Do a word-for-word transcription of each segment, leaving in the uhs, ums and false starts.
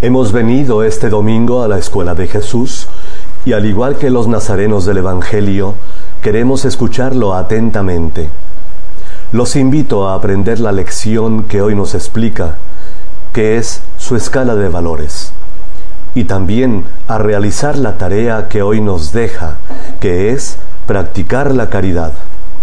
Hemos venido este domingo a la Escuela de Jesús y, al igual que los nazarenos del Evangelio, queremos escucharlo atentamente. Los invito a aprender la lección que hoy nos explica, que es su escala de valores, y también a realizar la tarea que hoy nos deja, que es practicar la caridad.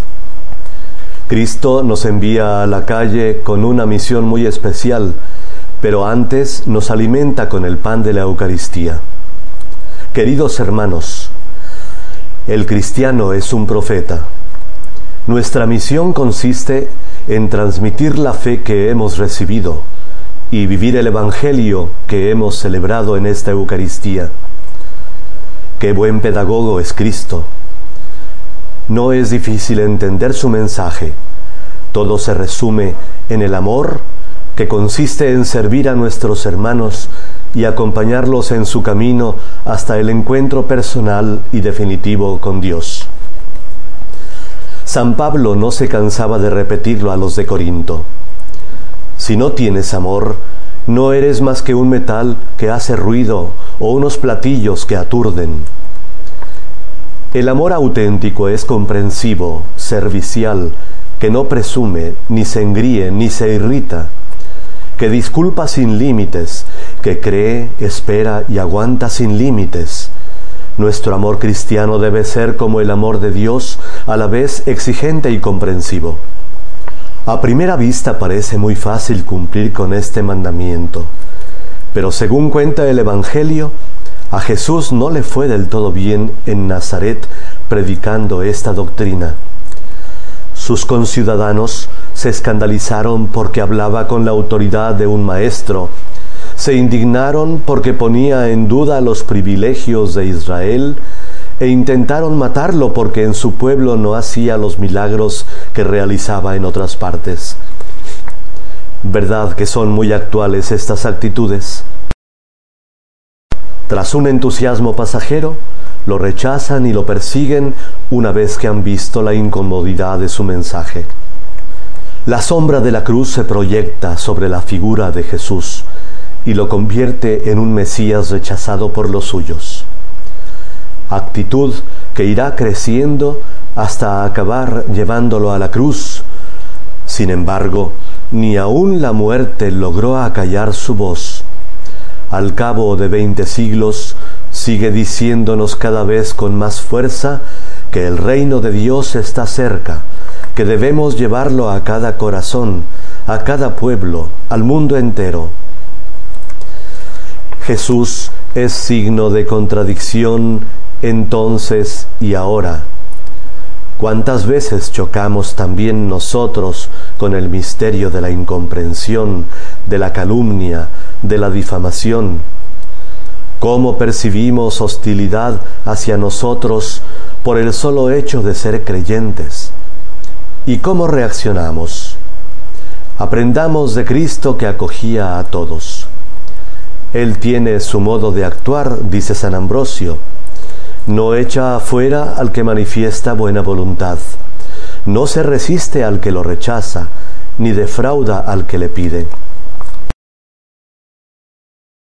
Cristo nos envía a la calle con una misión muy especial, pero antes nos alimenta con el pan de la Eucaristía. Queridos hermanos, el cristiano es un profeta. Nuestra misión consiste en transmitir la fe que hemos recibido y vivir el Evangelio que hemos celebrado en esta Eucaristía. Qué buen pedagogo es Cristo. No es difícil entender su mensaje. Todo se resume en el amor, que consiste en servir a nuestros hermanos y acompañarlos en su camino hasta el encuentro personal y definitivo con Dios. San Pablo no se cansaba de repetirlo a los de Corinto. Si no tienes amor, no eres más que un metal que hace ruido o unos platillos que aturden. El amor auténtico es comprensivo, servicial, que no presume, ni se engríe, ni se irrita, que disculpa sin límites, que cree, espera y aguanta sin límites. Nuestro amor cristiano debe ser como el amor de Dios, a la vez exigente y comprensivo. A primera vista parece muy fácil cumplir con este mandamiento, pero según cuenta el Evangelio, a Jesús no le fue del todo bien en Nazaret predicando esta doctrina. Sus conciudadanos se escandalizaron porque hablaba con la autoridad de un maestro, se indignaron porque ponía en duda los privilegios de Israel e intentaron matarlo porque en su pueblo no hacía los milagros que realizaba en otras partes. ¿Verdad que son muy actuales estas actitudes? Tras un entusiasmo pasajero, lo rechazan y lo persiguen una vez que han visto la incomodidad de su mensaje. La sombra de la cruz se proyecta sobre la figura de Jesús y lo convierte en un Mesías rechazado por los suyos. Actitud que irá creciendo hasta acabar llevándolo a la cruz. Sin embargo, ni aun la muerte logró acallar su voz. Al cabo de veinte siglos, sigue diciéndonos cada vez con más fuerza que el reino de Dios está cerca, que debemos llevarlo a cada corazón, a cada pueblo, al mundo entero. Jesús es signo de contradicción entonces y ahora. ¿Cuántas veces chocamos también nosotros con el misterio de la incomprensión, de la calumnia, de la difamación? ¿Cómo percibimos hostilidad hacia nosotros por el solo hecho de ser creyentes? ¿Y cómo reaccionamos? Aprendamos de Cristo que acogía a todos. Él tiene su modo de actuar, dice San Ambrosio. No echa afuera al que manifiesta buena voluntad. No se resiste al que lo rechaza, ni defrauda al que le pide.